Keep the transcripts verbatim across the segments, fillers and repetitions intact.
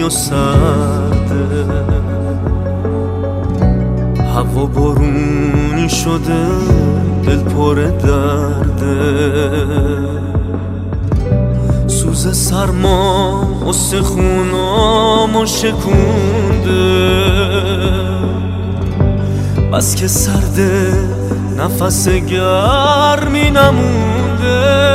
و سرده، هوا بارونی شده، دل پر درده، سوز سرما استخونامو شکونده، بس که سرده نفس گرمی نمونده،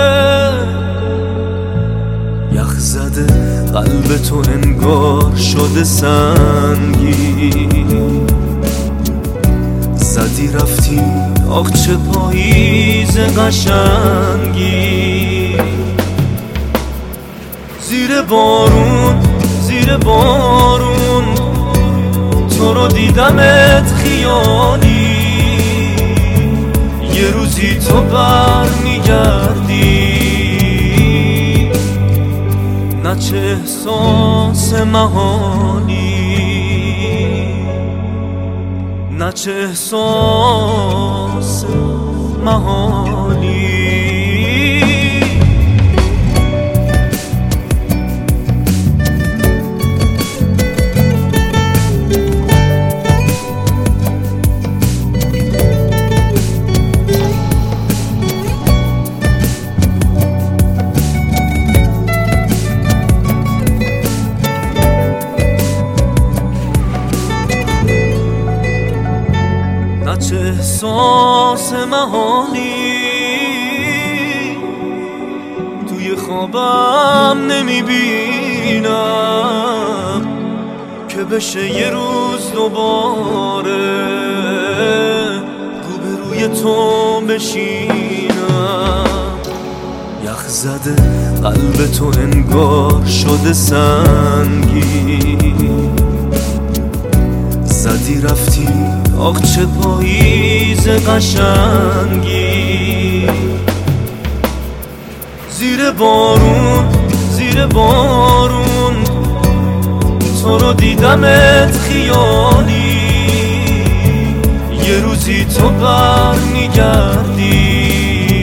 یخ زده قلب تو انگار شده سنگین، زدی رفتی آخ چه پاییز قشنگی، زیر بارون زیر بارون تو رو دیدمت خیالی، یه روزی تو بر میگردی، نه چه احساس محالی، نه چه احساس محالی. چه احساس محالی، توی خوابم نمیبینم که بشه یه روز دوباره روبروی تو بشینم، یخ زده قلب تو انگار شده سنگین، زدی رفتی آخ چه پاییز قشنگی، زیر بارون زیر بارون تو رو دیدمت خیالی، یه روزی تو بر میگردی،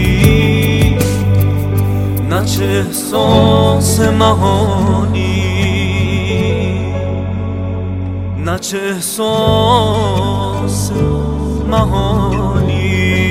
نه چه احساس محالی، نه چه احساس محالی.